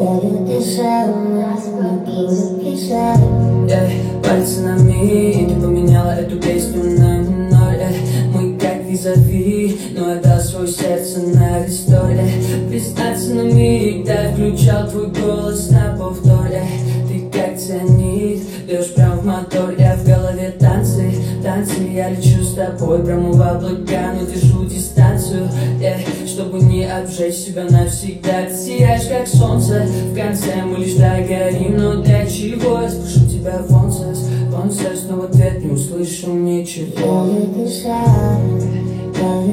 Пальцы на ми, и ты поменяла эту песню на ноль. Мы как визави, но я дал свое сердце на рестор. Признаться на миг, да, включал твой голос на повтор. Ты как цианид, бьешь прям в мотор. Я в голове танцы, я лечу с тобой прямо в облака, но держу дистанцию, чтобы не обжечь себя навсегда. Ты сияешь как солнце, в конце мы лишь догорим. Но для чего я спрошу тебя вонсес, но в ответ не услышу ничего.